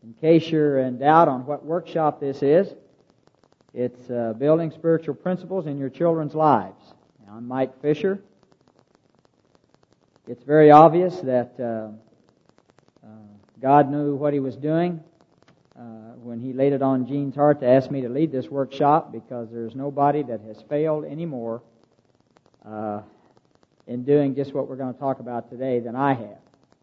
In case you're in doubt on what workshop this is, it's Building Spiritual Principles in Your Children's Lives. I'm Mike Fisher. It's very obvious that God knew what He was doing when He laid it on Gene's heart to ask me to lead this workshop, because there's nobody that has failed anymore in doing just what we're going to talk about today than I have.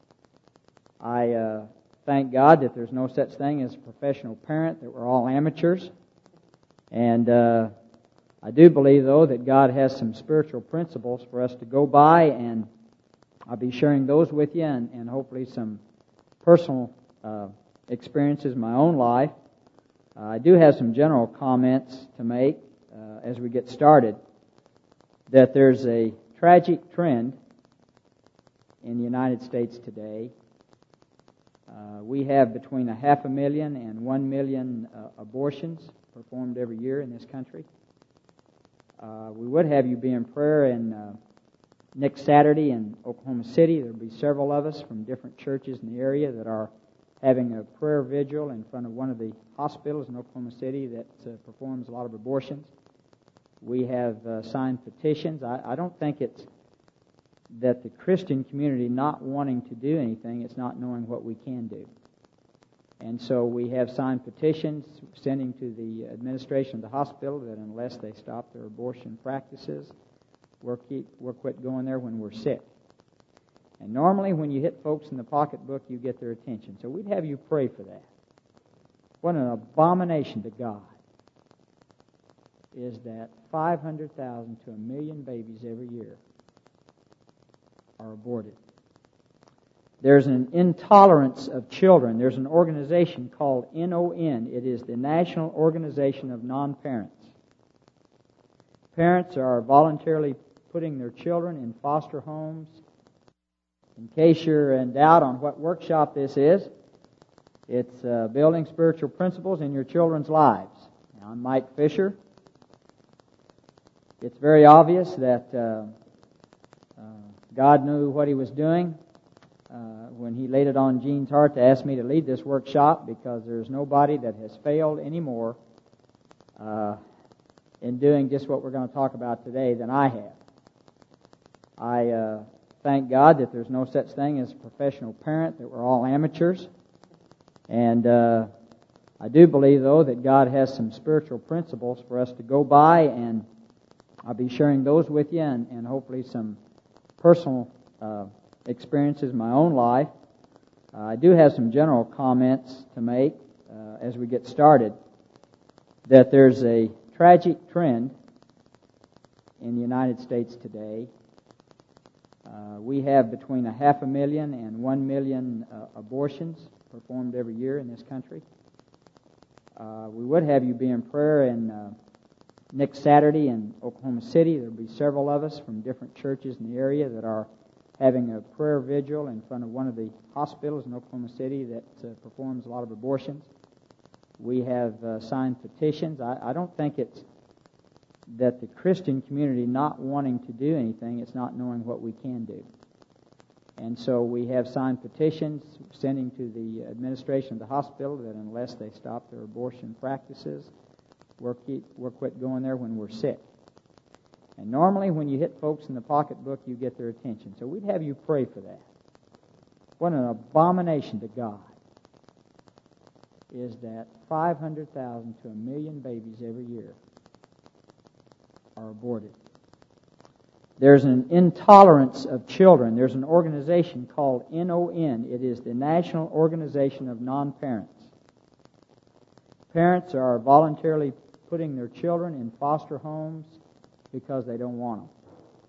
I thank God that there's no such thing as a professional parent, that we're all amateurs. And I do believe, though, that God has some spiritual principles for us to go by, and I'll be sharing those with you, and hopefully some personal experiences in my own life. I do have some general comments to make as we get started, that there's a tragic trend in the United States today. We have between 500,000 and 1 million abortions performed every year in this country. We would have you be in prayer next Saturday in Oklahoma City. There'll be several of us from different churches in the area that are having a prayer vigil in front of one of the hospitals in Oklahoma City that performs a lot of abortions. We have signed petitions. I don't think it's that the Christian community not wanting to do anything, it's not knowing what we can do. And so we have signed petitions sending to the administration of the hospital that unless they stop their abortion practices, we'll quit going there when we're sick. And normally when you hit folks in the pocketbook, you get their attention. So we'd have you pray for that. What an abomination to God is that 500,000 to 1 million babies every year are aborted. There's an intolerance of children. There's an organization called NON. It is the National Organization of Non-Parents. Parents are voluntarily putting their children in foster homes. In case you're in doubt on what workshop this is, it's Building Spiritual Principles in Your Children's Lives. I'm Mike Fisher. It's very obvious that God knew what He was doing when He laid it on Gene's heart to ask me to lead this workshop, because there's nobody that has failed anymore in doing just what we're going to talk about today than I have. I thank God that there's no such thing as a professional parent, that we're all amateurs. And I do believe, though, that God has some spiritual principles for us to go by, and I'll be sharing those with you, and hopefully some personal experiences in my own life. I do have some general comments to make as we get started, that there's a tragic trend in the United States today. We have between 500,000 and 1 million abortions performed every year in this country. We would have you be in prayer next Saturday in Oklahoma City. There'll be several of us from different churches in the area that are having a prayer vigil in front of one of the hospitals in Oklahoma City that performs a lot of abortions. We have signed petitions. I don't think it's that the Christian community not wanting to do anything, it's not knowing what we can do. And so we have signed petitions sending to the administration of the hospital that unless they stop their abortion practices, we'll quit going there when we're sick. And normally when you hit folks in the pocketbook, you get their attention. So we'd have you pray for that. What an abomination to God is that 500,000 to 1 million babies every year are aborted. There's an intolerance of children. There's an organization called NON. It is the National Organization of Non-Parents. Parents are voluntarily putting their children in foster homes because they don't want them.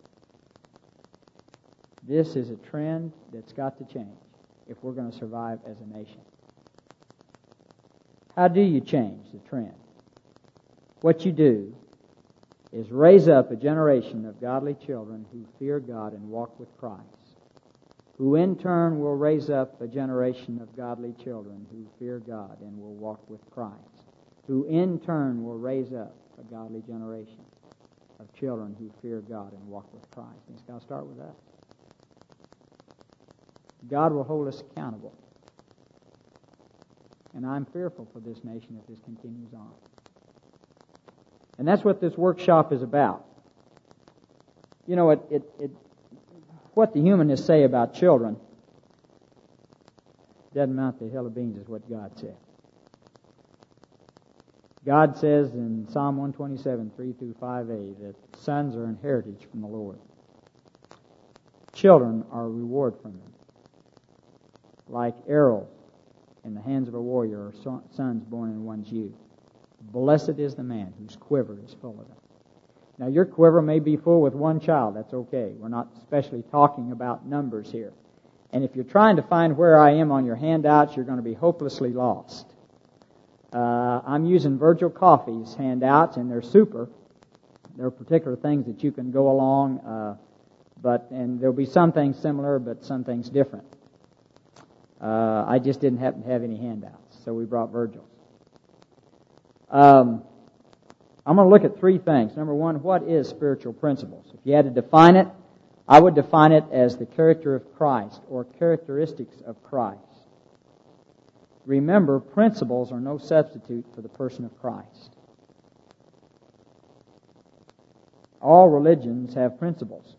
This is a trend that's got to change if we're going to survive as a nation. How do you change the trend? What you do is raise up a generation of godly children who fear God and walk with Christ, who in turn will raise up a generation of godly children who fear God and will walk with Christ, who in turn will raise up a godly generation of children who fear God and walk with Christ. And it's got to start with us. God will hold us accountable. And I'm fearful for this nation if this continues on. And that's what this workshop is about. You know, what the humanists say about children doesn't amount to a hill of beans is what God said. God says in Psalm 127, 3 through 5a, that sons are an heritage from the Lord. Children are a reward from Him. Like arrows in the hands of a warrior or sons born in one's youth. Blessed is the man whose quiver is full of them. Now, your quiver may be full with one child. That's okay. We're not especially talking about numbers here. And if you're trying to find where I am on your handouts, you're going to be hopelessly lost. I'm using Virgil Coffey's handouts, and they're super. There are particular things that you can go along, and there'll be some things similar, but some things different. I just didn't happen to have any handouts, so we brought Virgil's. I'm going to look at three things. Number one, what is spiritual principles? If you had to define it, I would define it as the character of Christ or characteristics of Christ. Remember, principles are no substitute for the person of Christ. All religions have principles.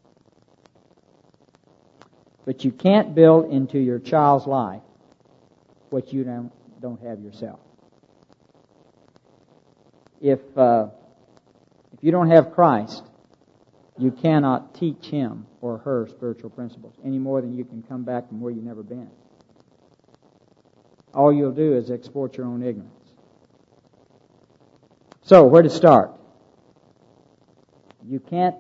But you can't build into your child's life what you don't have yourself. If you don't have Christ, you cannot teach him or her spiritual principles any more than you can come back from where you've never been. All you'll do is export your own ignorance. So, where to start? You can't,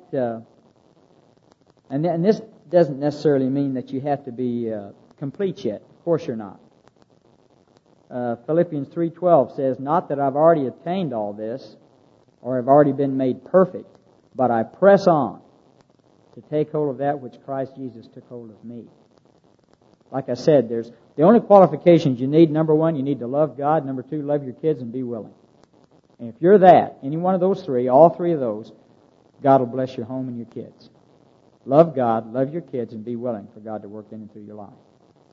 and this doesn't necessarily mean that you have to be complete yet. Of course you're not. Philippians 3:12 says, "Not that I've already attained all this, or have already been made perfect, but I press on to take hold of that which Christ Jesus took hold of me." Like I said, there's the only qualifications you need. Number one, you need to love God. Number two, love your kids and be willing. And if you're that, any one of those three, all three of those, God will bless your home and your kids. Love God, love your kids, and be willing for God to work in and through your life.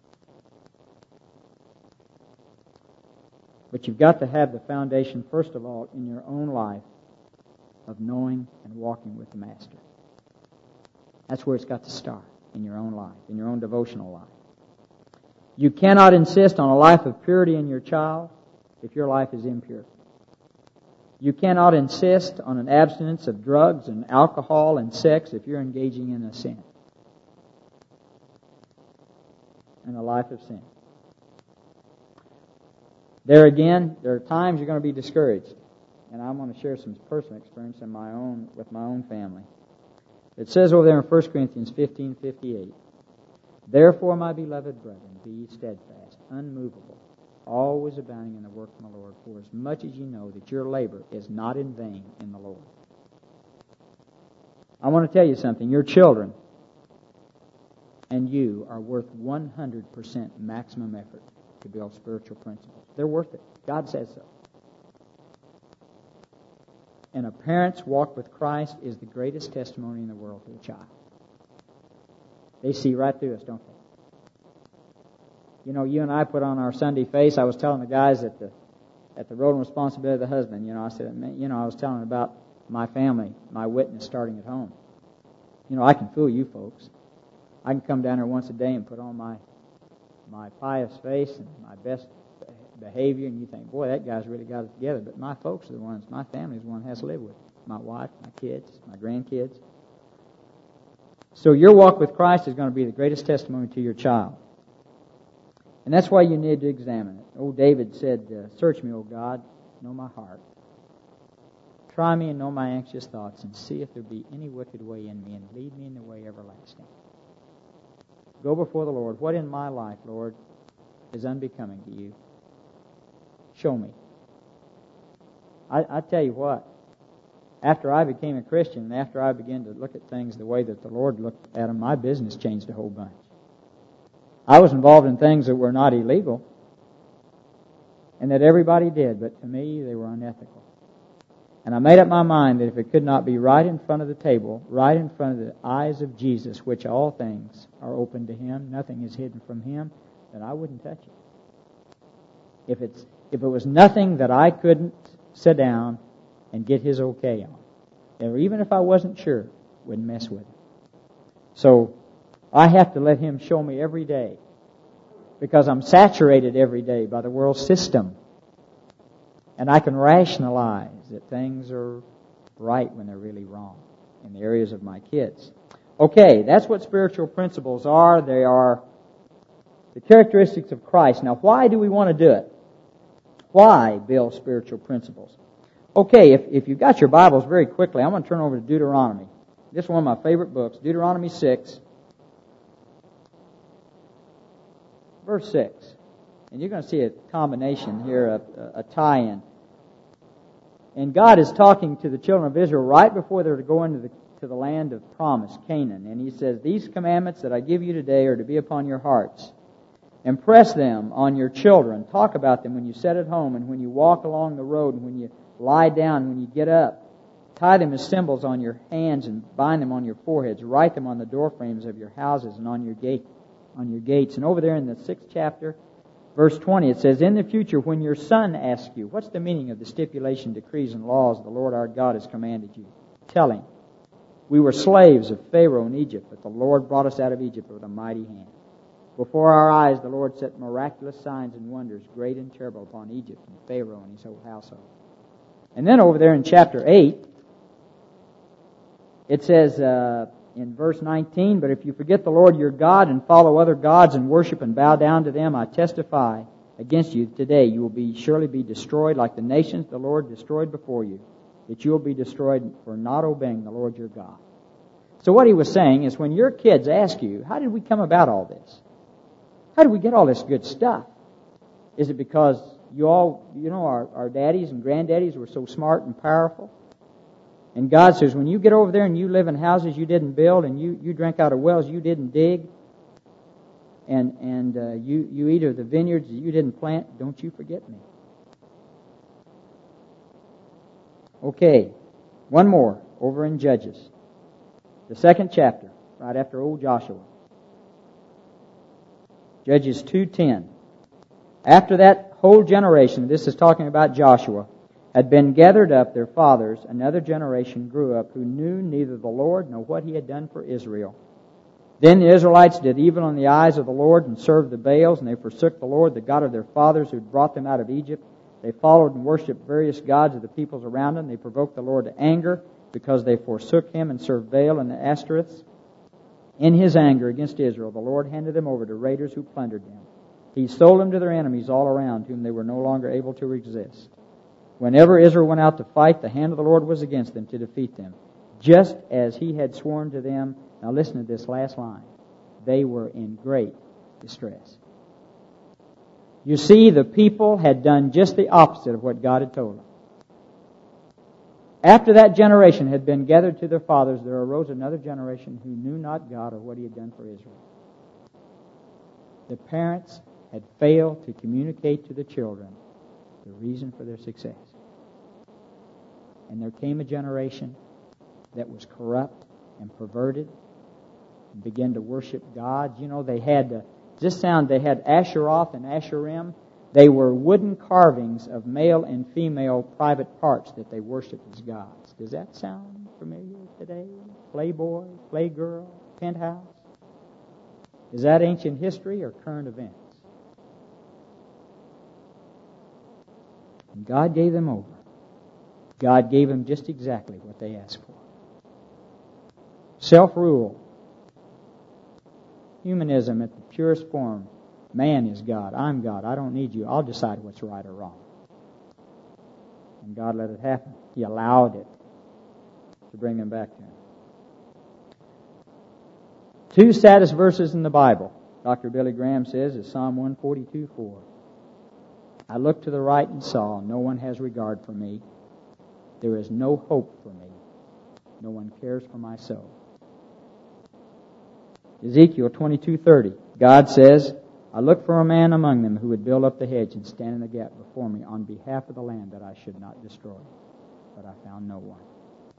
But you've got to have the foundation, first of all, in your own life of knowing and walking with the Master. That's where it's got to start, in your own life, in your own devotional life. You cannot insist on a life of purity in your child if your life is impure. You cannot insist on an abstinence of drugs and alcohol and sex if you're engaging in a sin, in a life of sin. There again, there are times you're going to be discouraged. And I'm going to share some personal experience with my own family. It says over there in 1 Corinthians 15:58, "Therefore, my beloved brethren, be ye steadfast, unmovable, always abounding in the work of the Lord, for as much as ye know that your labor is not in vain in the Lord." I want to tell you something. Your children and you are worth 100% maximum effort to build spiritual principles. They're worth it. God says so. And a parent's walk with Christ is the greatest testimony in the world to a child. They see right through us, don't they? You know, you and I put on our Sunday face. I was telling the guys at the role and responsibility of the husband, I said, I was telling them about my family, my witness starting at home. I can fool you folks. I can come down here once a day and put on my pious face and my best behavior, and you think, boy, that guy's really got it together. But my folks are the ones, my family's the one that has to live with. My wife, my kids, my grandkids. So your walk with Christ is going to be the greatest testimony to your child. And that's why you need to examine it. Old David said, "Search me, O God, know my heart. Try me and know my anxious thoughts, and see if there be any wicked way in me, and lead me in the way everlasting." Go before the Lord. What in my life, Lord, is unbecoming to you? Show me. I tell you what, after I became a Christian, after I began to look at things the way that the Lord looked at them, my business changed a whole bunch. I was involved in things that were not illegal, and that everybody did, but to me, they were unethical. And I made up my mind that if it could not be right in front of the table, right in front of the eyes of Jesus, which all things are open to Him, nothing is hidden from Him, then I wouldn't touch it. if it was nothing that I couldn't sit down and get His okay on. Or even if I wasn't sure, wouldn't mess with it. So I have to let Him show me every day, because I'm saturated every day by the world system. And I can rationalize that things are right when they're really wrong in the areas of my kids. Okay, that's what spiritual principles are. They are the characteristics of Christ. Now, why do we want to do it? Why build spiritual principles? Okay, if you've got your Bibles very quickly, I'm going to turn over to Deuteronomy. This is one of my favorite books, Deuteronomy 6, verse 6. And you're going to see a combination here, a tie-in. And God is talking to the children of Israel right before they're to go into the land of promise, Canaan. And He says, "These commandments that I give you today are to be upon your hearts. Impress them on your children. Talk about them when you sit at home and when you walk along the road and when you lie down, when you get up. Tie them as symbols on your hands and bind them on your foreheads. Write them on the doorframes of your houses and on your gates." And over there in the 6th chapter, verse 20, it says, "In the future, when your son asks you," what's the meaning of the stipulation, decrees, and laws the Lord our God has commanded you? "Tell him, we were slaves of Pharaoh in Egypt, but the Lord brought us out of Egypt with a mighty hand. Before our eyes the Lord set miraculous signs and wonders, great and terrible, upon Egypt and Pharaoh and his whole household." And then over there in chapter 8, it says in verse 19, "But if you forget the Lord your God and follow other gods and worship and bow down to them, I testify against you today, you will surely be destroyed like the nations the Lord destroyed before you, that you will be destroyed for not obeying the Lord your God." So what he was saying is, when your kids ask you, how did we come about all this? How did we get all this good stuff? Is it because our daddies and granddaddies were so smart and powerful? And God says, when you get over there and you live in houses you didn't build, and you drink out of wells you didn't dig, and you eat of the vineyards that you didn't plant, don't you forget me. Okay, one more over in Judges, the 2nd chapter, right after old Joshua. Judges 2:10. "After that whole generation," this is talking about Joshua, "had been gathered up, their fathers, another generation grew up who knew neither the Lord nor what He had done for Israel. Then the Israelites did evil in the eyes of the Lord and served the Baals, and they forsook the Lord, the God of their fathers, who had brought them out of Egypt. They followed and worshipped various gods of the peoples around them. They provoked the Lord to anger because they forsook Him and served Baal and the Ashtoreths. In His anger against Israel, the Lord handed them over to raiders who plundered them. He sold them to their enemies all around, whom they were no longer able to resist. Whenever Israel went out to fight, the hand of the Lord was against them to defeat them, just as He had sworn to them." Now listen to this last line. "They were in great distress." You see, the people had done just the opposite of what God had told them. After that generation had been gathered to their fathers, there arose another generation who knew not God or what He had done for Israel. The parents had failed to communicate to the children the reason for their success. And there came a generation that was corrupt and perverted and began to worship gods. They had Asheroth and Asherim. They were wooden carvings of male and female private parts that they worshiped as gods. Does that sound familiar today? Playboy, Playgirl, Penthouse? Is that ancient history or current events? And God gave them over. God gave them just exactly what they asked for. Self-rule. Humanism at the purest form. Man is God. I'm God. I don't need you. I'll decide what's right or wrong. And God let it happen. He allowed it to bring them back to Him. 2 saddest verses in the Bible, Dr. Billy Graham says, is Psalm 142:4. "I looked to the right and saw, no one has regard for me. There is no hope for me. No one cares for my soul." Ezekiel 22:30. God says, "I looked for a man among them who would build up the hedge and stand in the gap before me on behalf of the land that I should not destroy. But I found no one."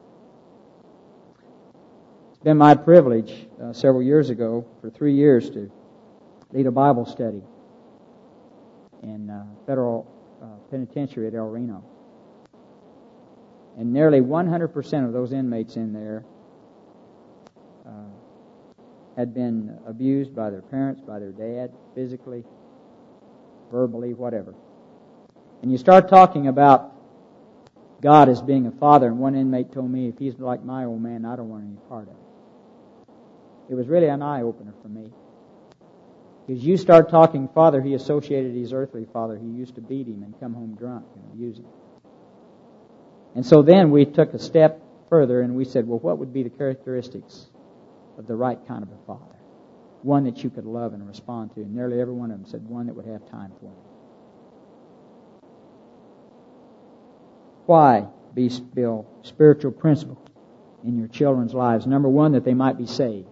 It's been my privilege several years ago, for 3 years, to lead a Bible study in federal penitentiary at El Reno. And nearly 100% of those inmates in there had been abused by their parents, by their dad, physically, verbally, whatever. And you start talking about God as being a father, and one inmate told me, if he's like my old man, I don't want any part of it. It was really an eye-opener for me. Because you start talking father, he associated his earthly father. He used to beat him and come home drunk and abuse him. And so then we took a step further and we said, well, what would be the characteristics of the right kind of a father? One that you could love and respond to. And nearly every one of them said one that would have time for me. Why build spiritual principles in your children's lives? Number one, that they might be saved.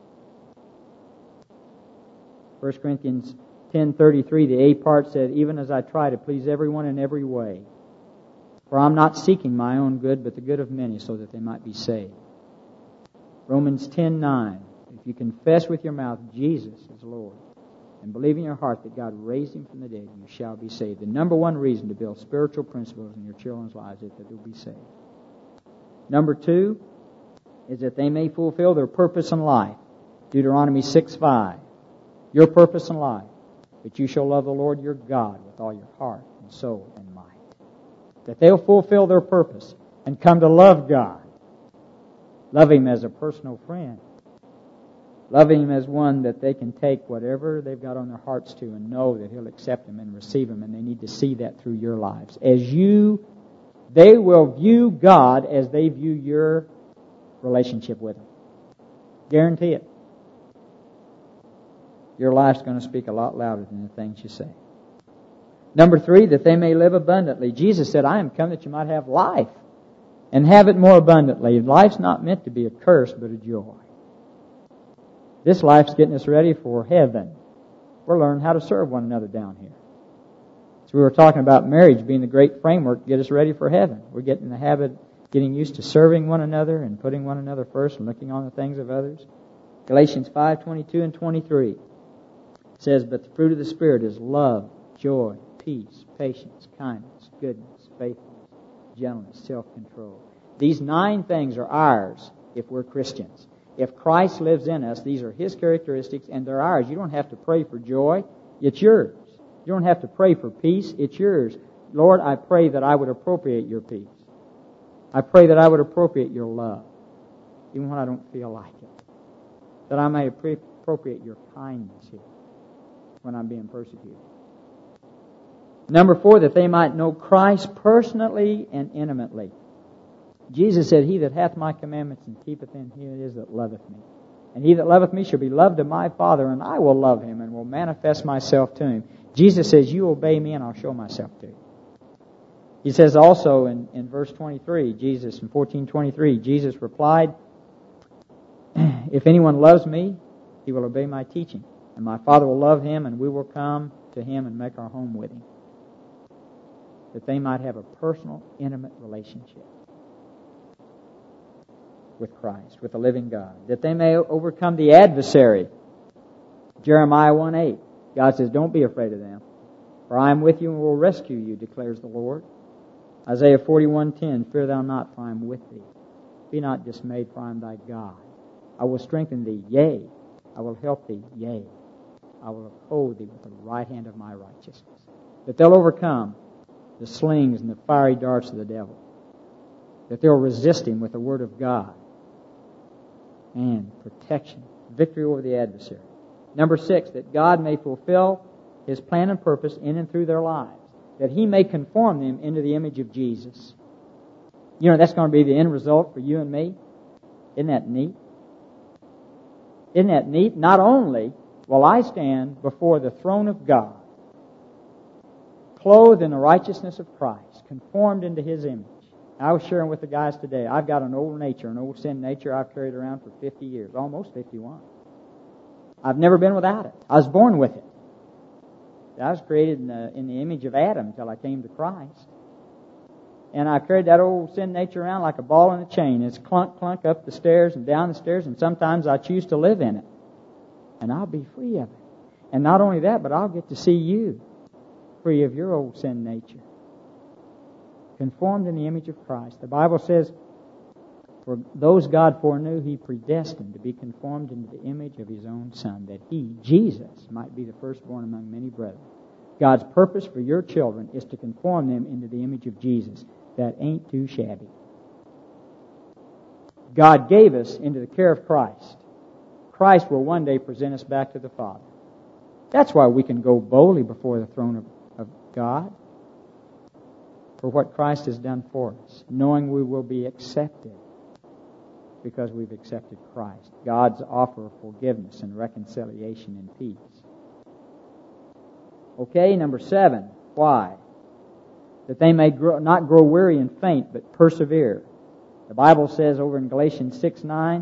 1 Corinthians 10:33, the A part said, even as I try to please everyone in every way, for I'm not seeking my own good, but the good of many, so that they might be saved. Romans 10:9, if you confess with your mouth Jesus is Lord, and believe in your heart that God raised him from the dead, you shall be saved. The number one reason to build spiritual principles in your children's lives is that they'll be saved. Number two is that they may fulfill their purpose in life. Deuteronomy 6:5. Your purpose in life, that you shall love the Lord your God with all your heart and soul and might. That they'll fulfill their purpose and come to love God. Love Him as a personal friend. Love Him as one that they can take whatever they've got on their hearts to and know that He'll accept them and receive them, and they need to see that through your lives. They will view God as they view your relationship with Him. Guarantee it. Your life's going to speak a lot louder than the things you say. Number three, that they may live abundantly. Jesus said, I am come that you might have life and have it more abundantly. Life's not meant to be a curse, but a joy. This life's getting us ready for heaven. We're learning how to serve one another down here. So we were talking about marriage being the great framework to get us ready for heaven. We're getting in the habit, getting used to serving one another and putting one another first and looking on the things of others. Galatians 5:22 and 23 says, but the fruit of the Spirit is love, joy, peace, patience, kindness, goodness, faithfulness, gentleness, self-control. These 9 things are ours if we're Christians. If Christ lives in us, these are His characteristics and they're ours. You don't have to pray for joy. It's yours. You don't have to pray for peace. It's yours. Lord, I pray that I would appropriate your peace. I pray that I would appropriate your love, even when I don't feel like it. That I may appropriate your kindness here when I'm being persecuted. Number 4, that they might know Christ personally and intimately. Jesus said, he that hath my commandments and keepeth them, he it is that loveth me. And he that loveth me shall be loved of my Father, and I will love him and will manifest myself to him. Jesus says, you obey me and I'll show myself to you. He says also in verse 23, in 14:23, Jesus replied, if anyone loves me, he will obey my teaching. And my Father will love him, and we will come to him and make our home with him. That they might have a personal, intimate relationship with Christ, with the living God. That they may overcome the adversary. Jeremiah 1:8. God says, don't be afraid of them, for I am with you and will rescue you, declares the Lord. Isaiah 41:10. Fear thou not, for I am with thee. Be not dismayed, for I am thy God. I will strengthen thee, yea, I will help thee, yea, I will uphold thee with the right hand of my righteousness. That they'll overcome the slings and the fiery darts of the devil. That they'll resist him with the word of God. And protection, victory over the adversary. Number 6, that God may fulfill His plan and purpose in and through their lives. That He may conform them into the image of Jesus. You know, that's going to be the end result for you and me. Isn't that neat? Isn't that neat? Not only will I stand before the throne of God, clothed in the righteousness of Christ, conformed into His image. I was sharing with the guys today, I've got an old nature, an old sin nature I've carried around for 50 years, almost 51. I've never been without it. I was born with it. I was created in the image of Adam until I came to Christ. And I carried that old sin nature around like a ball in a chain. It's clunk, clunk up the stairs and down the stairs, and sometimes I choose to live in it. And I'll be free of it. And not only that, but I'll get to see you. free of your old sin nature. Conformed in the image of Christ. The Bible says, for those God foreknew, He predestined to be conformed into the image of His own Son, that He, Jesus, might be the firstborn among many brethren. God's purpose for your children is to conform them into the image of Jesus. That ain't too shabby. God gave us into the care of Christ. Christ will one day present us back to the Father. That's why we can go boldly before the throne of God for what Christ has done for us, knowing we will be accepted because we've accepted Christ. God's offer of forgiveness and reconciliation and peace. Okay, number 7. Why? That they may not grow weary and faint, but persevere. The Bible says over in Galatians 6:9,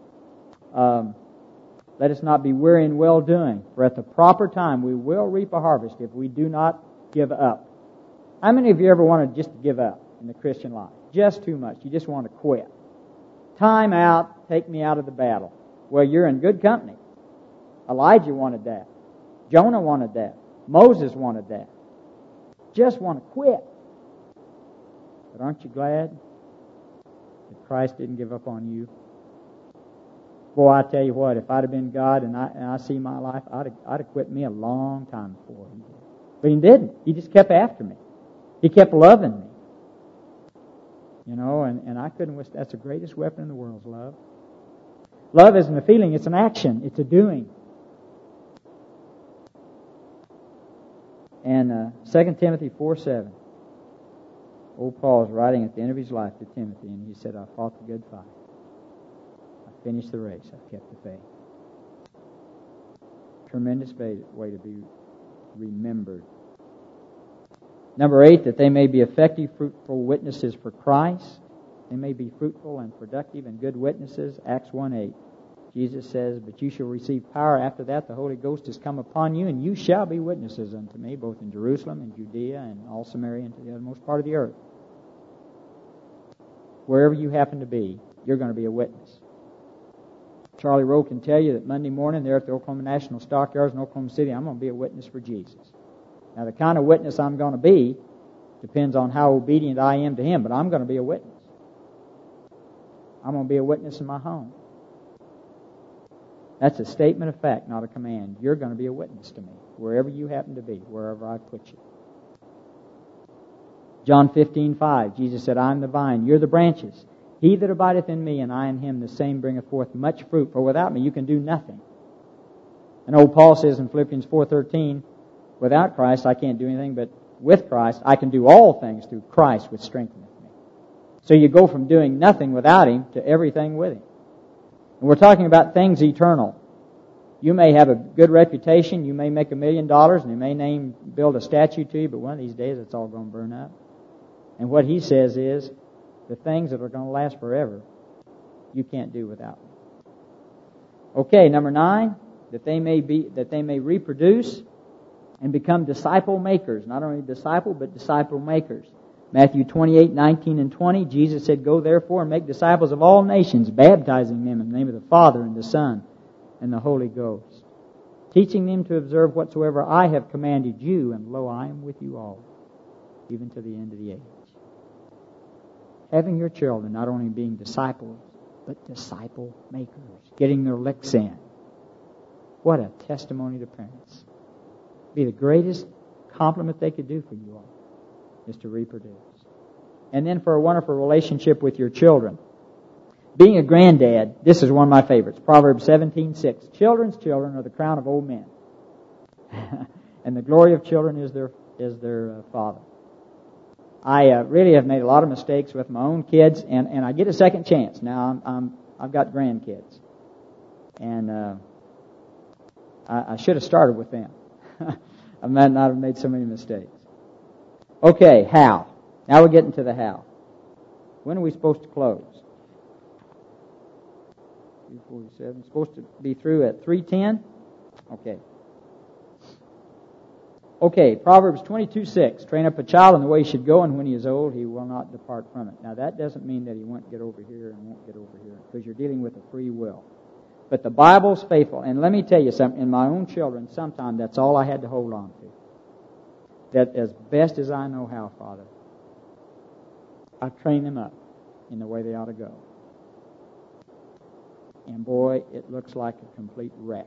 let us not be weary in well-doing, for at the proper time we will reap a harvest if we do not give up. How many of you ever wanted just to give up in the Christian life? Just too much. You just want to quit. Time out, take me out of the battle. Well, you're in good company. Elijah wanted that. Jonah wanted that. Moses wanted that. Just want to quit. But aren't you glad that Christ didn't give up on you? Boy, I tell you what, if I'd have been God and I see my life, I'd have quit me a long time before He did. But He didn't. He just kept after me. He kept loving me. You know, and I couldn't wish. That's the greatest weapon in the world, is love. Love isn't a feeling, it's an action. It's a doing. And 2 Timothy 4:7. Old Paul is writing at the end of his life to Timothy, and he said, I fought the good fight. I finished the race. I've kept the faith. Tremendous way to be remembered. Number 8, that they may be effective, fruitful witnesses for Christ. They may be fruitful and productive and good witnesses. Acts 1:8. Jesus says, but you shall receive power. After that, the Holy Ghost has come upon you, and you shall be witnesses unto me, both in Jerusalem and Judea and all Samaria and to the uttermost part of the earth. Wherever you happen to be, you're going to be a witness. Charlie Rowe can tell you that Monday morning there at the Oklahoma National Stockyards in Oklahoma City, I'm going to be a witness for Jesus. Now, the kind of witness I'm going to be depends on how obedient I am to Him, but I'm going to be a witness. I'm going to be a witness in my home. That's a statement of fact, not a command. You're going to be a witness to me, wherever you happen to be, wherever I put you. John 15:5, Jesus said, I am the vine, you're the branches. He that abideth in me, and I in him, the same bringeth forth much fruit. For without me you can do nothing. And old Paul says in Philippians 4:13, without Christ I can't do anything, but with Christ I can do all things through Christ which strengtheneth me. So you go from doing nothing without Him to everything with Him. And we're talking about things eternal. You may have a good reputation, you may make $1 million, and they may build a statue to you, but one of these days it's all going to burn up. And what He says is, the things that are going to last forever, you can't do without them. Okay, number 9, that they may reproduce and become disciple makers. Not only disciple, but disciple makers. Matthew 28:19 and 20, Jesus said, go therefore and make disciples of all nations, baptizing them in the name of the Father and the Son and the Holy Ghost, teaching them to observe whatsoever I have commanded you, and lo, I am with you all, even to the end of the age. Having your children not only being disciples, but disciple makers, getting their licks in. What a testimony to parents. Be the greatest compliment they could do for you all, is to reproduce. And then for a wonderful relationship with your children. Being a granddad, this is one of my favorites. Proverbs 17:6. Children's children are the crown of old men. And the glory of children is their father. I really have made a lot of mistakes with my own kids, and I get a second chance. Now I've got grandkids. And I should have started with them. I might not have made so many mistakes. Okay, how? Now we're getting to the how. When are we supposed to close? 2:47. Supposed to be through at 3:10? Okay, Proverbs 22:6. Train up a child in the way he should go, and when he is old, he will not depart from it. Now that doesn't mean that he won't get over here and won't get over here, because you're dealing with a free will. But the Bible's faithful. And let me tell you something. In my own children, sometimes that's all I had to hold on to. that as best as I know how, Father, I train them up in the way they ought to go. And boy, it looks like a complete wreck.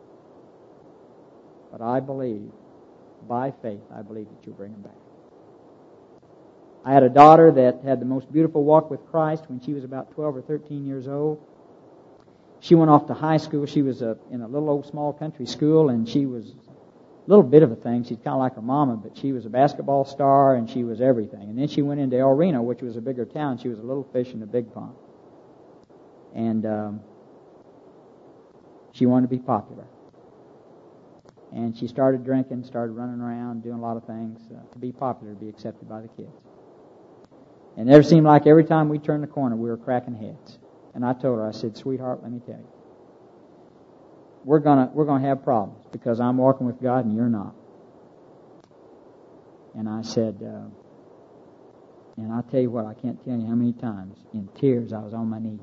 But I believe, by faith, I believe that you'll bring them back. I had a daughter that had the most beautiful walk with Christ when she was about 12 or 13 years old. She went off to high school. She was in a little old small country school, and she was a little bit of a thing. She's kind of like her mama, but she was a basketball star, and she was everything. And then she went into El Reno, which was a bigger town. She was a little fish in a big pond. And she wanted to be popular. And she started drinking, started running around, doing a lot of things to be popular, to be accepted by the kids. And it seemed like every time we turned the corner, we were cracking heads. And I told her, I said, sweetheart, let me tell you, we're gonna have problems because I'm walking with God and you're not. And I said, and I'll tell you what, I can't tell you how many times in tears I was on my knees.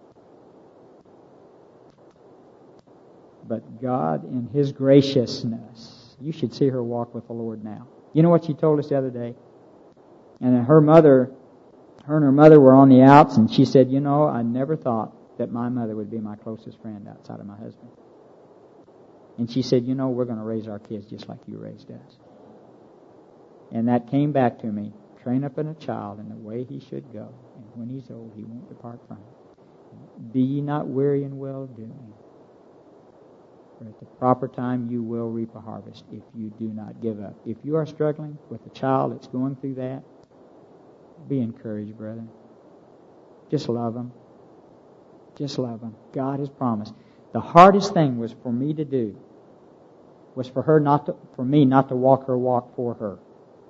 But God, in His graciousness, you should see her walk with the Lord now. You know what she told us the other day? And her and her mother were on the outs, and she said, you know, I never thought that my mother would be my closest friend outside of my husband. And she said, you know, we're going to raise our kids just like you raised us. And that came back to me. Train up in a child in the way he should go, and when he's old, he won't depart from it. Be ye not weary in well-doing. For at the proper time you will reap a harvest if you do not give up. If you are struggling with a child that's going through that, be encouraged, brethren. Just love them. Just love them. God has promised. The hardest thing was for me to do was for me not to walk her walk for her.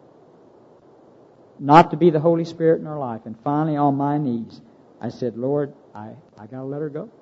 Not to be the Holy Spirit in her life. And finally, on my knees, I said, Lord, I got to let her go.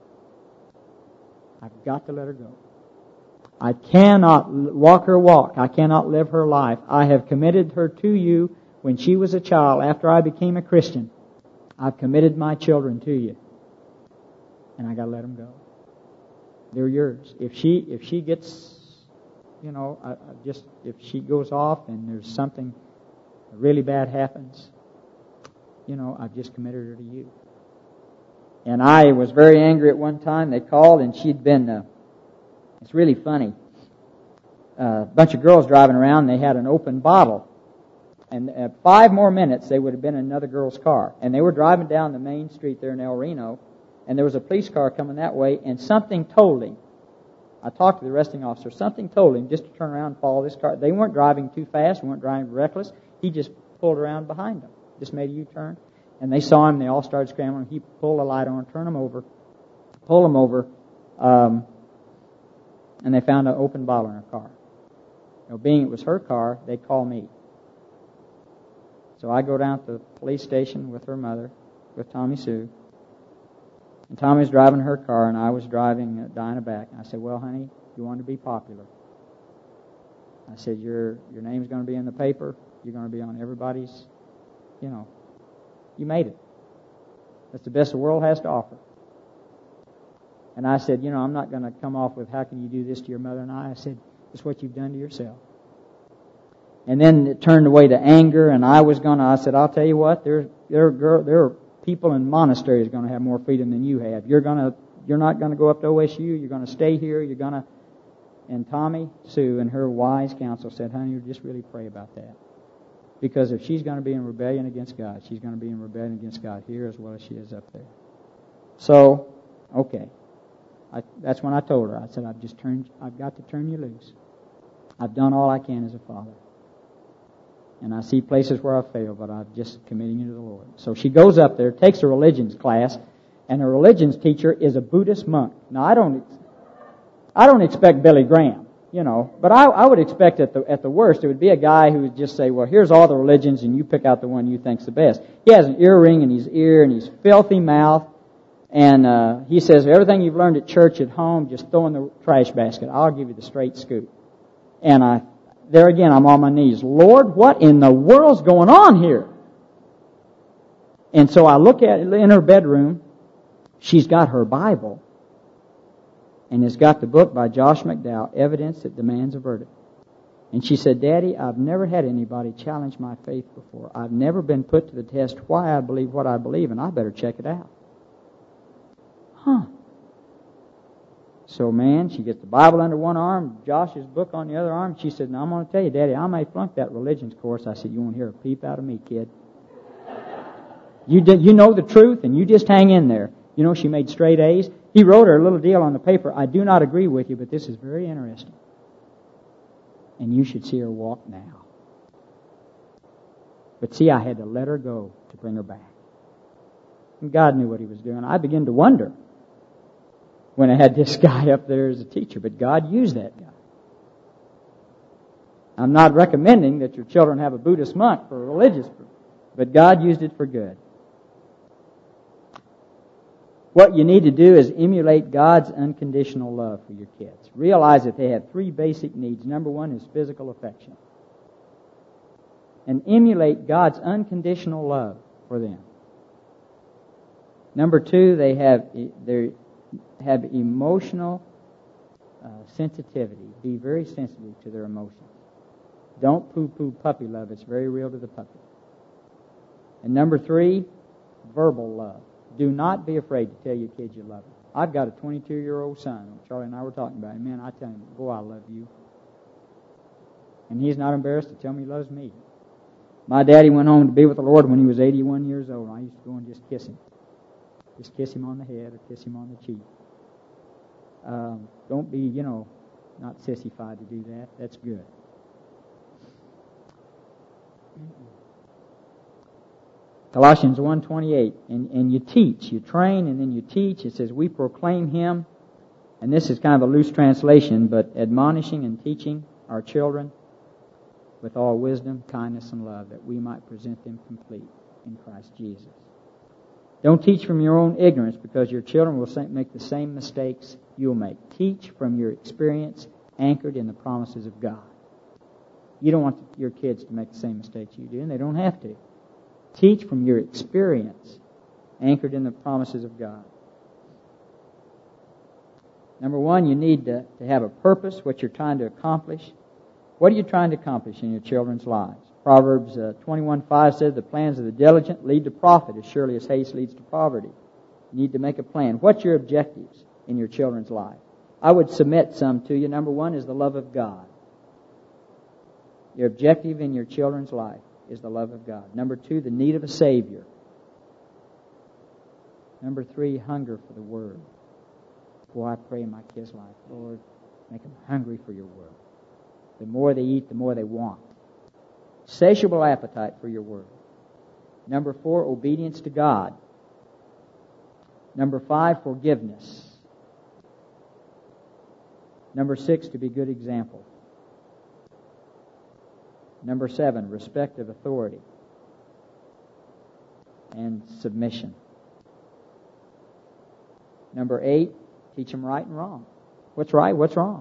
I've got to let her go. I cannot walk her walk. I cannot live her life. I have committed her to you when she was a child. After I became a Christian, I've committed my children to you. And I got to let them go. They're yours. If she gets, you know, if she goes off and there's something really bad happens, you know, I've just committed her to you. And I was very angry at one time. They called and she'd been, it's really funny. A bunch of girls driving around, they had an open bottle. And 5 more minutes, they would have been in another girl's car. And they were driving down the main street there in El Reno, and there was a police car coming that way, and something told him. I talked to the arresting officer. Something told him just to turn around and follow this car. They weren't driving too fast. They weren't driving reckless. He just pulled around behind them. Just made a U-turn. And they saw him. They all started scrambling. He pulled a light on, turned them over, pulled them over, and they found an open bottle in her car. You know, being it was her car, they called me. So I go down to the police station with her mother, with Tommy Sue. And Tommy was driving her car, and I was driving Dinah back. And I said, well, honey, you want to be popular. I said, your name's going to be in the paper. You're going to be on everybody's, you know. You made it. That's the best the world has to offer. And I said, you know, I'm not going to come off with, how can you do this to your mother and I? I said, it's what you've done to yourself. And then it turned away to anger, and I said, I'll tell you what, there are people in monasteries going to have more freedom than you have. You're not going to go up to OSU. You're going to stay here. And Tommy Sue and her wise counsel said, honey, you just really pray about that. Because if she's going to be in rebellion against God, she's going to be in rebellion against God here as well as she is up there. So, okay. That's when I told her. I said, I've got to turn you loose. I've done all I can as a father. And I see places where I've failed, but I'm just committing you to the Lord. So she goes up there, takes a religions class, and her religions teacher is a Buddhist monk. Now, I don't expect Billy Graham, you know, but I would expect at the worst it would be a guy who would just say, well, here's all the religions, and you pick out the one you think's the best. He has an earring in his ear, and he's filthy mouth, and he says, everything you've learned at church at home, just throw in the trash basket. I'll give you the straight scoop. And there again, I'm on my knees. Lord, what in the world's going on here? And so I look at it in her bedroom. She's got her Bible. And it's got the book by Josh McDowell, Evidence That Demands a Verdict. And she said, Daddy, I've never had anybody challenge my faith before. I've never been put to the test why I believe what I believe, and I better check it out. So, man, she gets the Bible under one arm, Josh's book on the other arm. She said, now, I'm going to tell you, Daddy, I may flunk that religions course. I said, you won't hear a peep out of me, kid. You know the truth, and you just hang in there. You know, she made straight A's. He wrote her a little deal on the paper. I do not agree with you, but this is very interesting. And you should see her walk now. But see, I had to let her go to bring her back. And God knew what He was doing. I began to wonder when I had this guy up there as a teacher, but God used that guy. I'm not recommending that your children have a Buddhist monk for religious, but God used it for good. What you need to do is emulate God's unconditional love for your kids. Realize that they have 3 basic needs. Number 1 is physical affection. And emulate God's unconditional love for them. Number 2, they have emotional sensitivity. Be very sensitive to their emotions. Don't poo-poo puppy love. It's very real to the puppy. And number 3, verbal love. Do not be afraid to tell your kids you love them. I've got a 22-year-old son. Charlie and I were talking about him. Man, I tell him, boy, I love you. And he's not embarrassed to tell me he loves me. My daddy went home to be with the Lord when he was 81 years old. I used to go and just kiss him. Just kiss him on the head or kiss him on the cheek. Don't be, not sissified to do that. That's good. Colossians 1:28, and you teach, you train, and then you teach. It says, we proclaim Him, and this is kind of a loose translation, but admonishing and teaching our children with all wisdom, kindness, and love, that we might present them complete in Christ Jesus. Don't teach from your own ignorance, because your children will make the same mistakes you'll make. Teach from your experience, anchored in the promises of God. You don't want your kids to make the same mistakes you do, and they don't have to. Teach from your experience, anchored in the promises of God. Number 1, you need to have a purpose, what you're trying to accomplish. What are you trying to accomplish in your children's lives? Proverbs 21:5 says, the plans of the diligent lead to profit as surely as haste leads to poverty. You need to make a plan. What's your objectives in your children's life? I would submit some to you. Number 1 is the love of God. Your objective in your children's life is the love of God. Number 2, the need of a Savior. Number 3, hunger for the Word. Boy, I pray in my kids' life, Lord, make them hungry for your Word. The more they eat, the more they want. Satiable appetite for your Word. Number 4, obedience to God. Number 5, forgiveness. Number 6, to be good example. Number 7, respect of authority and submission. Number 8, teach them right and wrong. What's right, what's wrong.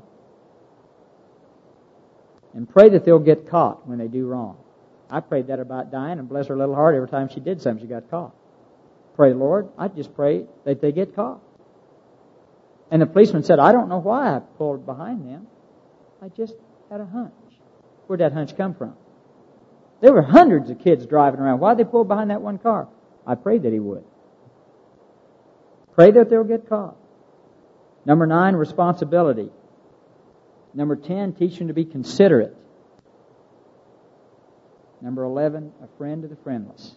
And pray that they'll get caught when they do wrong. I prayed that about Diane, and bless her little heart, every time she did something, she got caught. Pray, Lord, I just pray that they get caught. And the policeman said, I don't know why I pulled behind them. I just had a hunch. Where'd that hunch come from? There were hundreds of kids driving around. Why'd they pull behind that one car? I prayed that he would. Pray that they'll get caught. Number 9, responsibility. Number 10, teach them to be considerate. Number 11, a friend to the friendless.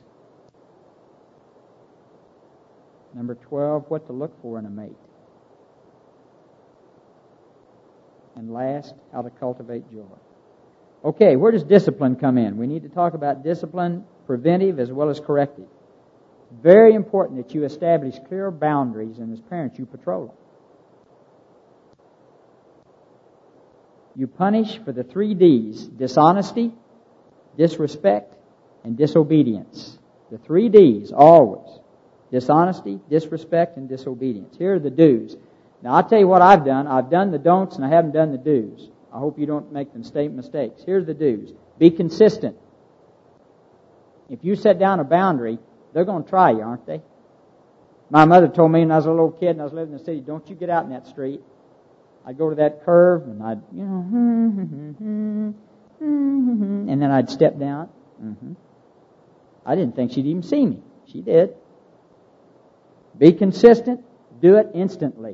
Number 12, what to look for in a mate. And last, how to cultivate joy. Okay, where does discipline come in? We need to talk about discipline, preventive as well as corrective. Very important that you establish clear boundaries, and as parents, you patrol them. You punish for the 3 Ds: dishonesty, disrespect, and disobedience. The 3 Ds, always. Dishonesty, disrespect, and disobedience. Here are the do's. Now, I'll tell you what I've done. I've done the don'ts, and I haven't done the do's. I hope you don't make the same mistakes. Here's the do's. Be consistent. If you set down a boundary, they're going to try you, aren't they? My mother told me when I was a little kid and I was living in the city, don't you get out in that street. I'd go to that curve and I'd, Mm-hmm. And then I'd step down. Mm-hmm. I didn't think she'd even see me. She did. Be consistent. Do it instantly.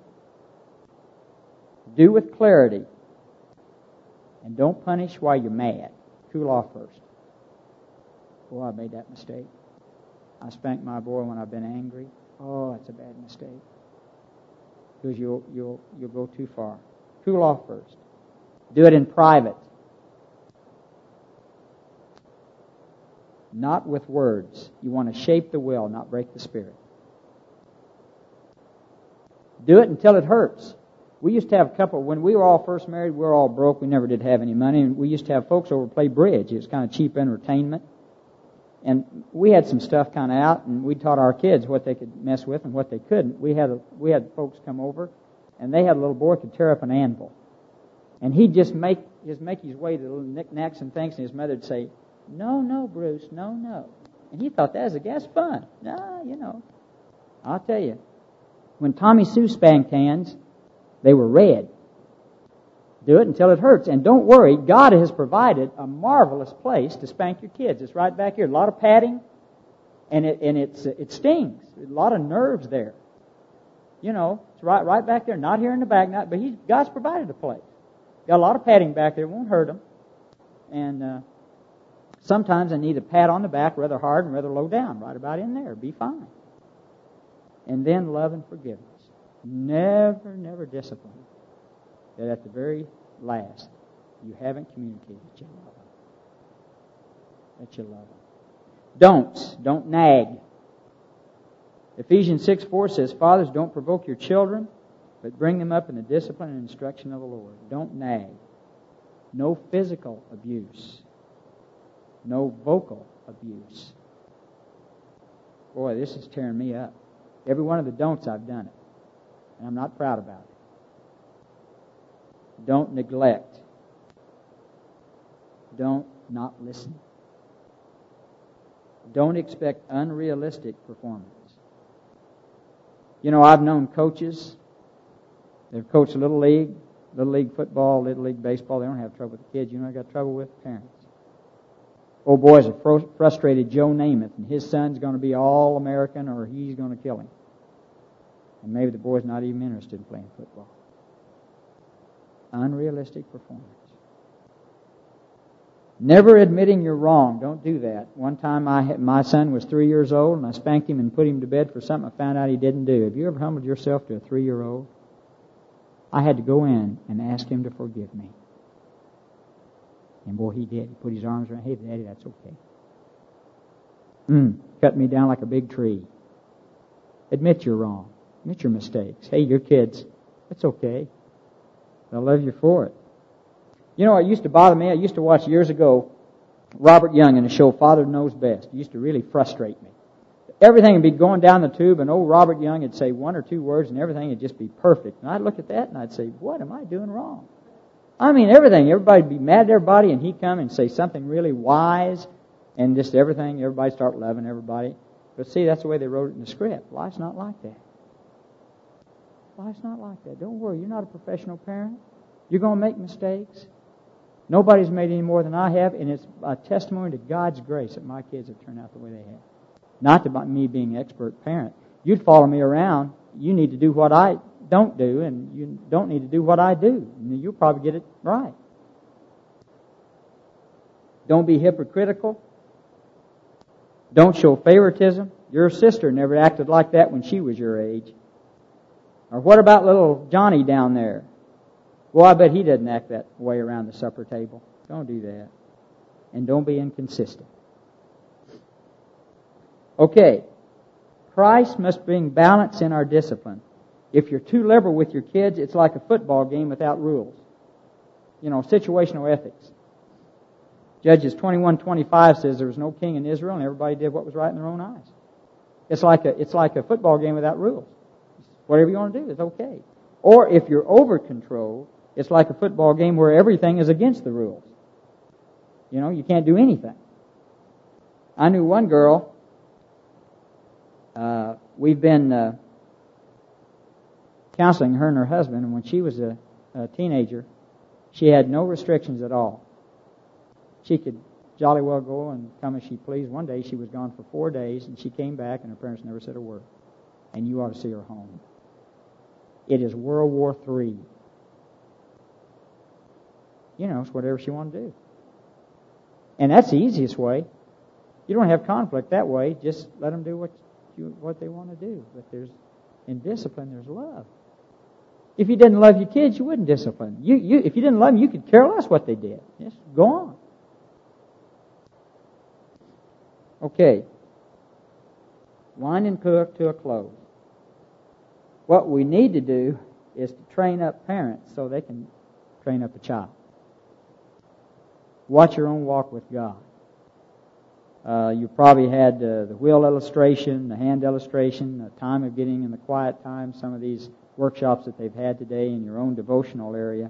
Do with clarity. And don't punish while you're mad. Cool off first. Boy, I made that mistake. I spank my boy when I've been angry. Oh, that's a bad mistake. Because you'll go too far. Cool off first. Do it in private. Not with words. You want to shape the will, not break the spirit. Do it until it hurts. We used to have a couple, when we were all first married, we were all broke. We never did have any money. And we used to have folks over play bridge. It was kind of cheap entertainment. And we had some stuff kind of out, and we taught our kids what they could mess with and what they couldn't. We had folks come over, and they had a little boy could tear up an anvil. And he'd just make his way to the little knickknacks and things, and his mother would say, "No, Bruce, no." And he thought that was, I guess, fun. No, I'll tell you. When Tommy Sue spanked hands, they were red. Do it until it hurts. And don't worry, God has provided a marvelous place to spank your kids. It's right back here. A lot of padding, and it stings. A lot of nerves there. It's right back there. Not here in the back, but God's provided a place. Got a lot of padding back there. It won't hurt them. And sometimes I need a pat on the back rather hard and rather low down. Right about in there. Be fine. And then love and forgiveness. Never discipline. That at the very last, you haven't communicated that you love them. That you love them. Don't nag. Ephesians 6:4 says, "Fathers, don't provoke your children, but bring them up in the discipline and instruction of the Lord." Don't nag. No physical abuse. No vocal abuse. Boy, this is tearing me up. Every one of the don'ts, I've done it. And I'm not proud about it. Don't neglect. Don't not listen. Don't expect unrealistic performance. I've known coaches. They've coached Little League football, Little League baseball. They don't have trouble with the kids. They got trouble with parents. Old boy's a frustrated Joe Namath, and his son's going to be All-American or he's going to kill him. And maybe the boy's not even interested in playing football. Unrealistic performance. Never admitting you're wrong. Don't do that. One time my son was 3 years old, and I spanked him and put him to bed for something I found out he didn't do. Have you ever humbled yourself to a 3-year-old? I had to go in and ask him to forgive me. And boy, he did. He put his arms around, "Hey, Daddy, that's okay." Cut me down like a big tree. Admit you're wrong. Admit your mistakes. Hey, your kids, it's okay. They'll love you for it. It used to bother me. I used to watch years ago Robert Young in a show, Father Knows Best. It used to really frustrate me. Everything would be going down the tube, and old Robert Young would say one or two words, and everything would just be perfect. And I'd look at that, and I'd say, what am I doing wrong? I mean, everything. Everybody'd be mad at everybody, and he'd come and say something really wise, and just everything, everybody start loving everybody. But see, that's the way they wrote it in the script. Life's not like that. Life's not like that. Don't worry, you're not a professional parent. You're going to make mistakes. Nobody's made any more than I have, and it's a testimony to God's grace that my kids have turned out the way they have. Not about me being an expert parent. You'd follow me around. You need to do what I don't do, and you don't need to do what I do. And you'll probably get it right. Don't be hypocritical. Don't show favoritism. Your sister never acted like that when she was your age. Or what about little Johnny down there? Well, I bet he doesn't act that way around the supper table. Don't do that. And don't be inconsistent. Okay. Christ must bring balance in our discipline. If you're too liberal with your kids, it's like a football game without rules. Situational ethics. Judges 21:25 says there was no king in Israel, and everybody did what was right in their own eyes. It's like a football game without rules. Whatever you want to do is okay. Or if you're over controlled, it's like a football game where everything is against the rules. You can't do anything. I knew one girl. We've been counseling her and her husband, and when she was a teenager, she had no restrictions at all. she could jolly well go and come as she pleased. One day she was gone for 4 days, and she came back, and her parents never said a word. And you ought to see her home. It is World War III. You know, it's whatever she wanted to do. And that's the easiest way. You don't have conflict that way. Just let them do what they want to do. But in discipline, there's love. If you didn't love your kids, you wouldn't discipline. If you didn't love them, you could care less what they did. Just go on. Okay. Winding to a close. What we need to do is to train up parents so they can train up a child. Watch your own walk with God. You probably had the wheel illustration, the hand illustration, the time of getting in the quiet time, some of these workshops that they've had today in your own devotional area.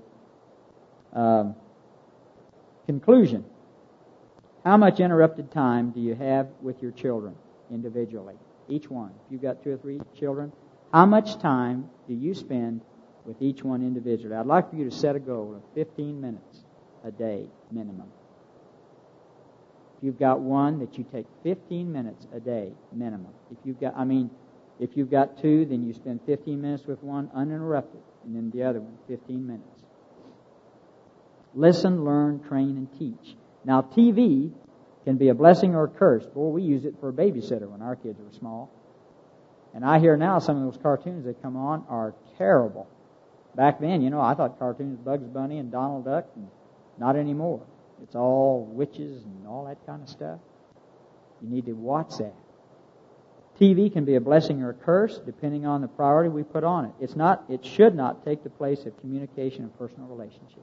Conclusion. How much interrupted time do you have with your children individually? Each one. If you've got 2 or 3 children, how much time do you spend with each one individually? I'd like for you to set a goal of 15 minutes a day minimum. If you've got one, that you take 15 minutes a day minimum. If you've got 2, then you spend 15 minutes with one uninterrupted, and then the other one 15 minutes. Listen, learn, train, and teach. Now, TV can be a blessing or a curse. Boy, we used it for a babysitter when our kids were small. And I hear now some of those cartoons that come on are terrible. Back then, I thought cartoons Bugs Bunny and Donald Duck, and not anymore. It's all witches and all that kind of stuff. You need to watch that. TV can be a blessing or a curse depending on the priority we put on it. It should not take the place of communication and personal relationship.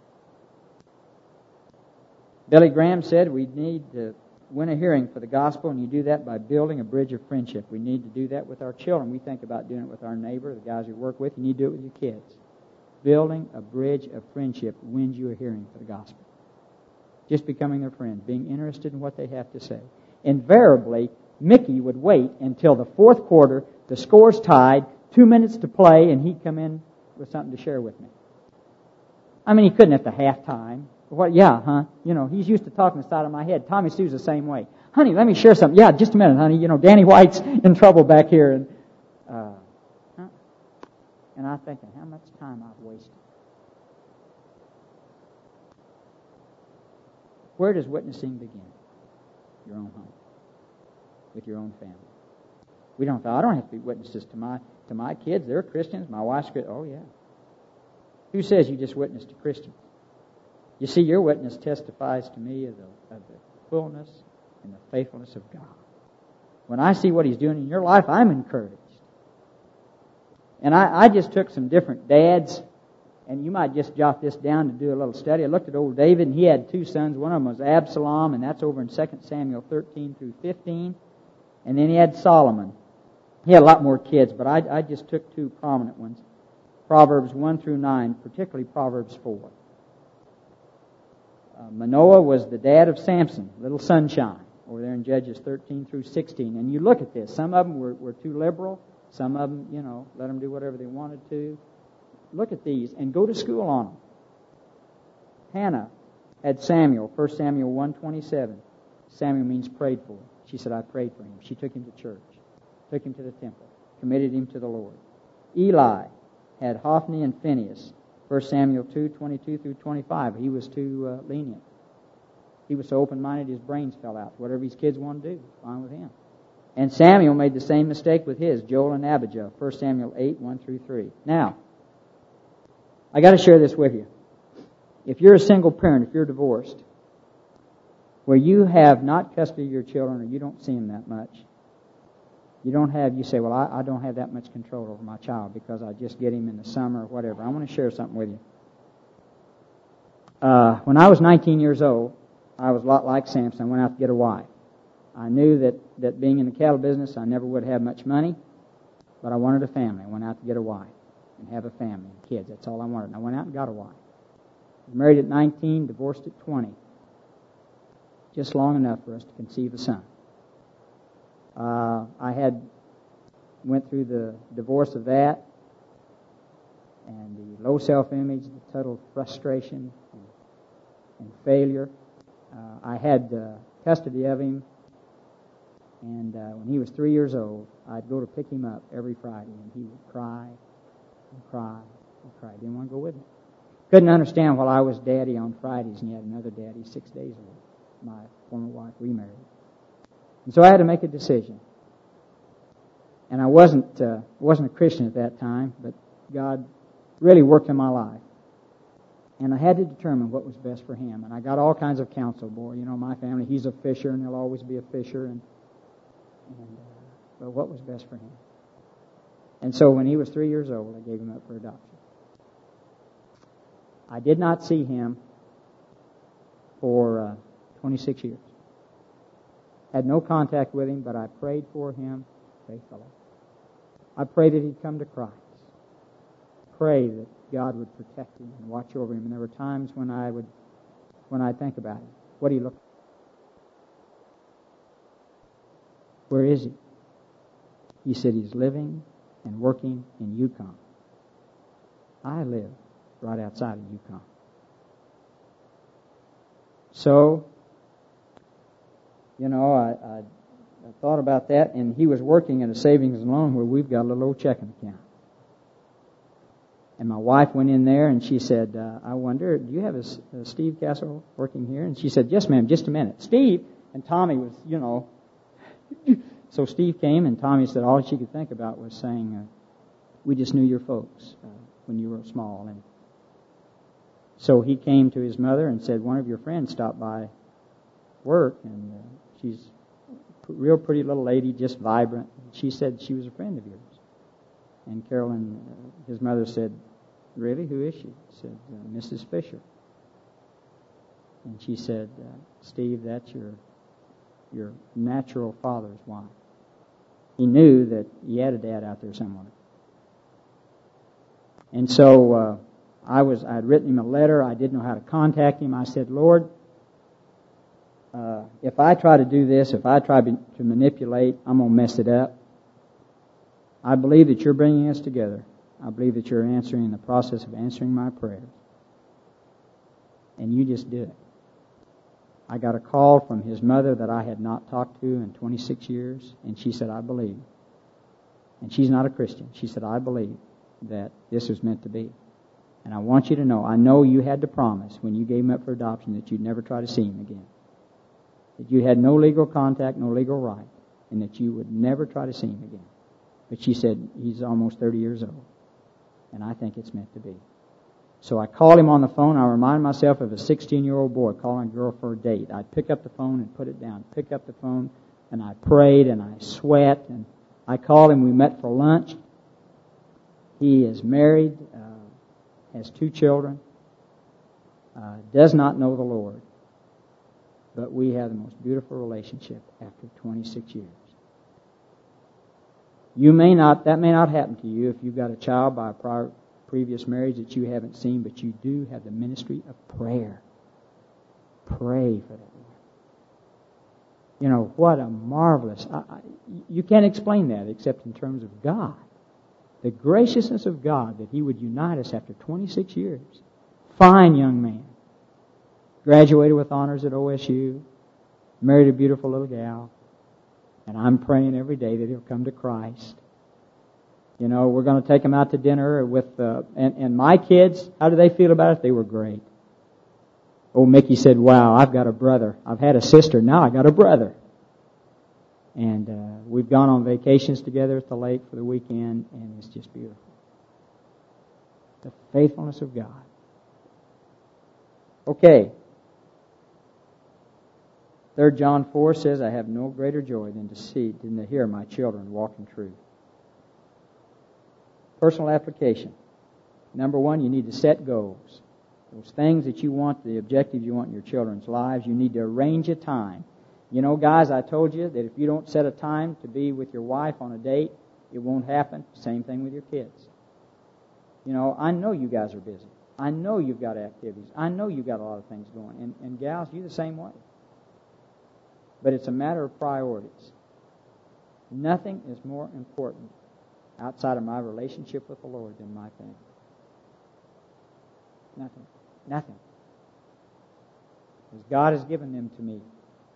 Billy Graham said we need to win a hearing for the gospel, and you do that by building a bridge of friendship. We need to do that with our children. We think about doing it with our neighbor, the guys we work with. You need to do it with your kids. Building a bridge of friendship wins you a hearing for the gospel. Just becoming their friend, being interested in what they have to say. Invariably, Mickey would wait until the 4th quarter, the score's tied, 2 minutes to play, and he'd come in with something to share with me. I mean, he couldn't at the halftime. What? Yeah, huh? He's used to talking the side of my head. Tommy Sue's the same way. Honey, let me share something. Yeah, just a minute, honey. Danny White's in trouble back here. And I'm thinking, how much time I've wasted. Where does witnessing begin? Your own home. With your own family. I don't have to be witnesses to my kids. They're Christians. My wife's Christian. Oh, yeah. Who says you just witness to Christians? You see, your witness testifies to me of the fullness and the faithfulness of God. When I see what He's doing in your life, I'm encouraged. And I just took some different dads, and you might just jot this down to do a little study. I looked at old David, and he had 2 sons. One of them was Absalom, and that's over in 2 Samuel 13 through 15. And then he had Solomon. He had a lot more kids, but I just took 2 prominent ones. Proverbs 1 through 9, particularly Proverbs 4. Manoah was the dad of Samson, little sunshine, over there in Judges 13 through 16. And you look at this. Some of them were too liberal. Some of them, let them do whatever they wanted to. Look at these and go to school on them. Hannah had Samuel, 1 Samuel 1:27. Samuel means prayed for. She said, I prayed for him. She took him to church, took him to the temple, committed him to the Lord. Eli had Hophni and Phinehas, 1 Samuel 2:22 through 25. He was too lenient. He was so open-minded his brains fell out. Whatever his kids wanted to do, fine with him. And Samuel made the same mistake with his, Joel and Abijah, 1 Samuel 8:1 through 3. Now, I got to share this with you. If you're a single parent, if you're divorced, where you have not custody of your children or you don't see them that much, you say, well, I don't have that much control over my child because I just get him in the summer or whatever. I want to share something with you. When I was 19 years old, I was a lot like Samson. I went out to get a wife. I knew that being in the cattle business, I never would have much money, but I wanted a family. I went out to get a wife and have a family and kids. That's all I wanted. And I went out and got a wife. I was married at 19, divorced at 20. Just long enough for us to conceive a son. I went through the divorce of that and the low self-image, the total frustration and failure. I had custody of him, and when he was 3 years old, I'd go to pick him up every Friday, and he would cry and cry and cry. Didn't want to go with me. Couldn't understand why I was daddy on Fridays, and he had another daddy 6 days old. My former wife remarried. And so I had to make a decision. And I wasn't a Christian at that time, but God really worked in my life. And I had to determine what was best for him. And I got all kinds of counsel. Boy, you know, my family, he's a fisher, and he'll always be a fisher. But what was best for him? And so when he was 3 years old, I gave him up for adoption. I did not see him for 26 years. Had no contact with him, but I prayed for him faithfully. I prayed that he'd come to Christ. Pray that God would protect him and watch over him. And there were times when I'd think about him. What do he look like? Where is he? He said he's living and working in Yukon. I live right outside of Yukon. So, you know, I thought about that, and he was working at a savings and loan where we've got a little old checking account. And my wife went in there, and she said, I wonder, do you have a Steve Castle working here? And she said, yes, ma'am, just a minute. Steve, and Tommy was, you know, so Steve came, and Tommy said all she could think about was saying, we just knew your folks when you were small. And so he came to his mother and said, one of your friends stopped by work, and she's a real pretty little lady, just vibrant. She said she was a friend of yours. And Carolyn, his mother, said, really, who is she? He said, Mrs. Fisher. And she said, Steve, that's your natural father's wife. He knew that he had a dad out there somewhere. And so I had written him a letter. I didn't know how to contact him. I said, Lord, if I try to do this, if I try to manipulate, I'm going to mess it up. I believe that you're bringing us together. I believe that you're answering the process of answering my prayers. And you just did it. I got a call from his mother that I had not talked to in 26 years, and she said, I believe. And she's not a Christian. She said, I believe that this was meant to be. And I want you to know, I know you had to promise when you gave him up for adoption that you'd never try to see him again. That you had no legal contact, no legal right, and that you would never try to see him again. But she said, he's almost 30 years old, and I think it's meant to be. So I called him on the phone. I reminded myself of a 16-year-old boy calling a girl for a date. I'd pick up the phone and put it down, pick up the phone, and I prayed and I sweat. And I called him. We met for lunch. He is married, has 2 children, does not know the Lord. But we have the most beautiful relationship after 26 years. That may not happen to you if you've got a child by a previous marriage that you haven't seen, but you do have the ministry of prayer. Pray for that. You know, what a marvelous... you can't explain that except in terms of God. The graciousness of God that He would unite us after 26 years. Fine young man. Graduated with honors at OSU. Married a beautiful little gal. And I'm praying every day that he'll come to Christ. You know, we're going to take him out to dinner with... and my kids, how do they feel about it? They were great. Oh, Mickey said, wow, I've got a brother. I've had a sister, now I got a brother. And we've gone on vacations together at the lake for the weekend, and it's just beautiful. The faithfulness of God. Okay. 3 John 4 says, I have no greater joy than to hear my children walk in truth. Personal application. Number 1, you need to set goals. Those things that you want, the objectives you want in your children's lives, you need to arrange a time. You know, guys, I told you that if you don't set a time to be with your wife on a date, it won't happen. Same thing with your kids. You know, I know you guys are busy. I know you've got activities. I know you've got a lot of things going. And gals, you the same way. But it's a matter of priorities. Nothing is more important outside of my relationship with the Lord than my family. Nothing. as God has given them to me.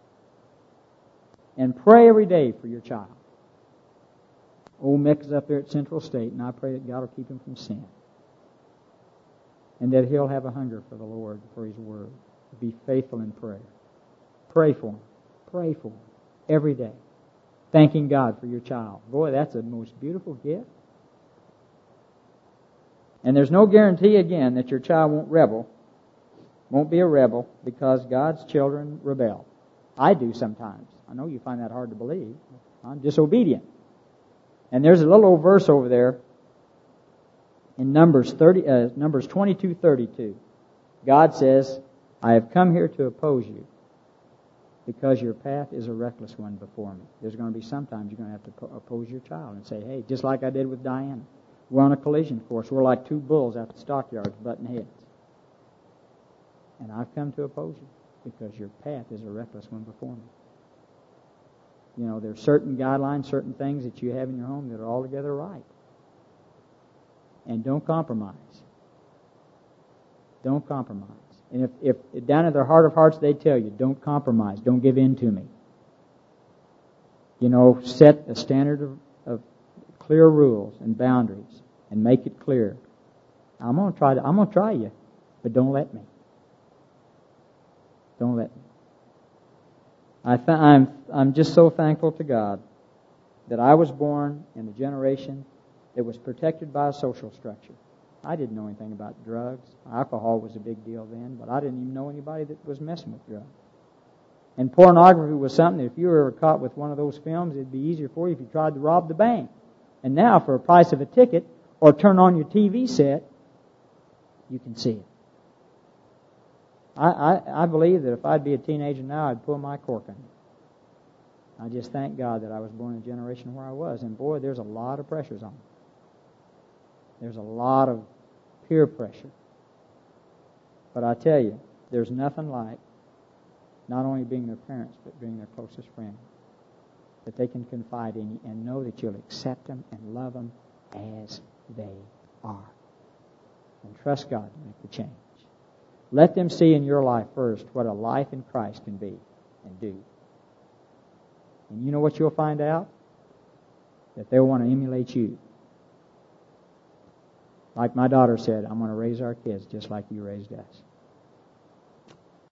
And pray every day for your child. Old Mick is up there at Central State, and I pray that God will keep him from sin. And that he'll have a hunger for the Lord, for His Word. Be faithful in prayer. Pray for him. Pray for him every day. Thanking God for your child. Boy, that's the most beautiful gift. And there's no guarantee, again, that your child won't be a rebel, because God's children rebel. I do sometimes. I know you find that hard to believe. I'm disobedient. And there's a little old verse over there in Numbers 22:32. God says, I have come here to oppose you because your path is a reckless one before me. There's going to be sometimes you're going to have to oppose your child and say, hey, just like I did with Diana. We're on a collision course. We're like two bulls out the stockyards butting heads. And I've come to oppose you because your path is a reckless one before me. You know, there's certain guidelines, certain things that you have in your home that are altogether right. And don't compromise. Don't compromise. And if down in their heart of hearts they tell you, don't compromise, don't give in to me. You know, set a standard of clear rules and boundaries and make it clear. I'm going to try you, but don't let me. Don't let me. I'm just so thankful to God that I was born in a generation that was protected by a social structure. I didn't know anything about drugs. Alcohol was a big deal then, but I didn't even know anybody that was messing with drugs. And pornography was something that if you were ever caught with one of those films, it'd be easier for you if you tried to rob the bank. And now, for a price of a ticket or turn on your TV set, you can see it. I believe that if I'd be a teenager now, I'd pull my cork on it. I just thank God that I was born in a generation where I was. And boy, there's a lot of pressures on me. There's a lot of peer pressure. But I tell you, there's nothing like not only being their parents, but being their closest friend. That they can confide in you and know that you'll accept them and love them as they are. And trust God to make the change. Let them see in your life first what a life in Christ can be and do. And you know what you'll find out? That they'll want to emulate you. Like my daughter said, I'm going to raise our kids just like you raised us.